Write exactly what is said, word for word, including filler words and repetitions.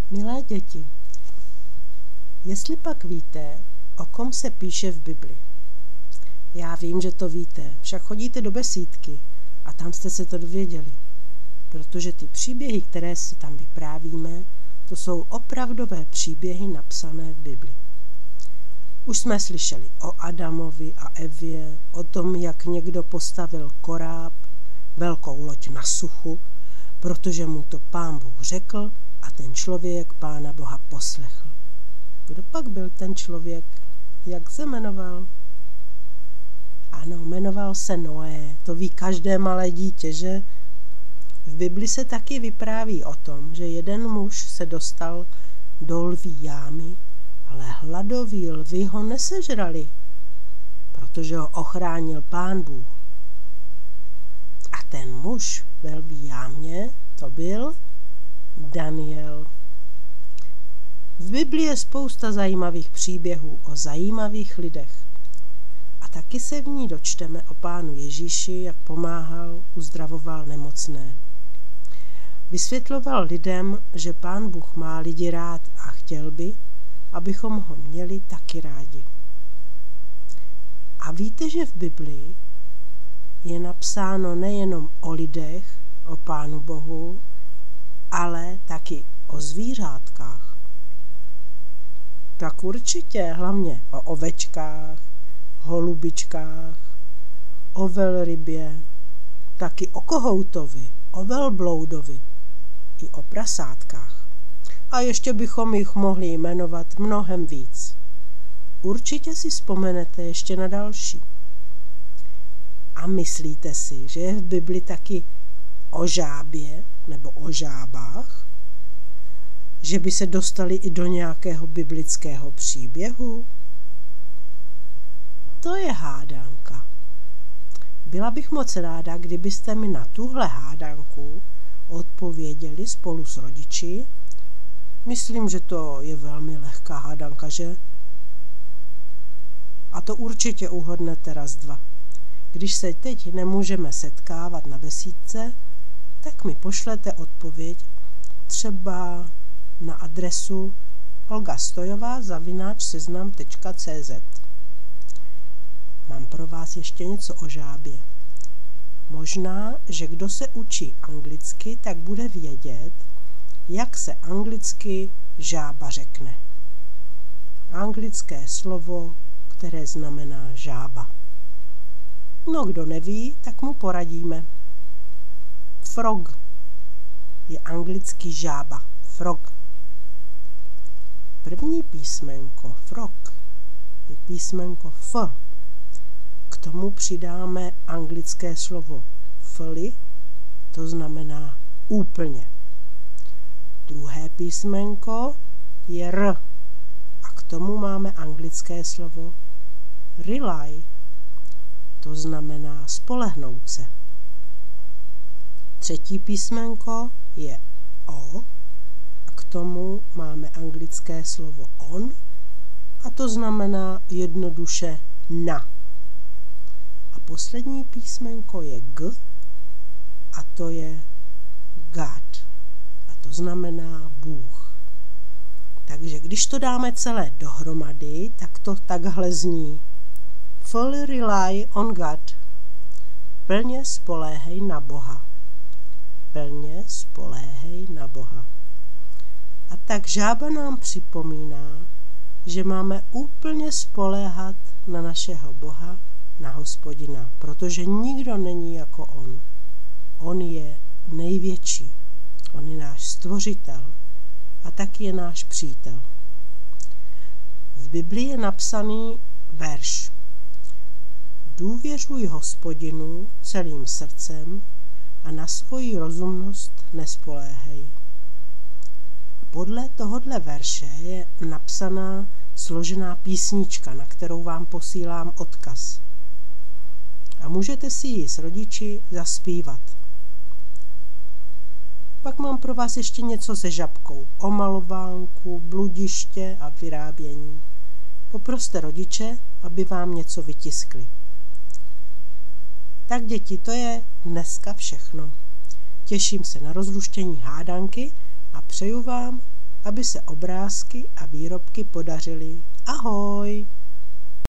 Milé děti, jestli pak víte, o kom se píše v Bibli. Já vím, že to víte, však chodíte do besídky a tam jste se to dověděli. Protože ty příběhy, které si tam vyprávíme, to jsou opravdové příběhy napsané v Bibli. Už jsme slyšeli o Adamovi a Evě, o tom, jak někdo postavil koráb, velkou loď na suchu, protože mu to Pán Bůh řekl a ten člověk Pána Boha poslechl. Kdo pak byl ten člověk? Jak se jmenoval? Ano, jmenoval se Noé. To ví každé malé dítě, že? V Bibli se taky vypráví o tom, že jeden muž se dostal do lví jámy, ale hladoví lvi ho nesežrali, protože ho ochránil Pán Bůh. A ten muž ve lví jámě, to byl Daniel. V Bibli je spousta zajímavých příběhů o zajímavých lidech. A taky se v ní dočteme o Pánu Ježíši, jak pomáhal, uzdravoval nemocné. Vysvětloval lidem, že Pán Bůh má lidi rád a chtěl by, abychom ho měli taky rádi. A víte, že v Biblii je napsáno nejenom o lidech, o Pánu Bohu, ale taky o zvířátkách. Tak určitě, hlavně o ovečkách, holubičkách, o velrybě, taky o kohoutovi, o velbloudovi i o prasátkách. A ještě bychom jich mohli jmenovat mnohem víc. Určitě si vzpomenete ještě na další. A myslíte si, že je v Bibli taky o žábě nebo o žábách? Že by se dostali i do nějakého biblického příběhu? To je hádanka. Byla bych moc ráda, kdybyste mi na tuhle hádanku odpověděli spolu s rodiči. Myslím, že to je velmi lehká hádanka, že? A to určitě uhodnete raz dva. Když se teď nemůžeme setkávat na besídce, tak mi pošlete odpověď třeba na adresu olga stojová zavináč seznam tečka cé zet. Mám pro vás ještě něco o žábě. Možná, že kdo se učí anglicky, tak bude vědět, jak se anglicky žába řekne. Anglické slovo, které znamená žába. No, kdo neví, tak mu poradíme. Frog je anglicky žába. Frog. První písmenko frog je písmenko F. K tomu přidáme anglické slovo fully, to znamená úplně. Druhé písmenko je R a k tomu máme anglické slovo rely, to znamená spolehnout se. Třetí písmenko je O a k tomu máme anglické slovo on a to znamená jednoduše na. A poslední písmenko je G a to je God a to znamená Bůh. Takže když to dáme celé dohromady, tak to takhle zní. Fully rely on God. Plně spoléhej na Boha. Plně spoléhej na Boha. A tak žába nám připomíná, že máme úplně spoléhat na našeho Boha, na Hospodina, protože nikdo není jako on. On je největší. On je náš stvořitel a taky je náš přítel. V Biblii je napsaný verš. Důvěřuj Hospodinu celým srdcem a na svoji rozumnost nespoléhej. Podle tohodle verše je napsaná složená písnička, na kterou vám posílám odkaz. A můžete si ji s rodiči zaspívat. Pak mám pro vás ještě něco se žabkou. Omalovánku, bludiště a vyrábění. Poproste rodiče, aby vám něco vytiskli. Tak děti, to je dneska všechno. Těším se na rozluštění hádanky a přeju vám, aby se obrázky a výrobky podařily. Ahoj!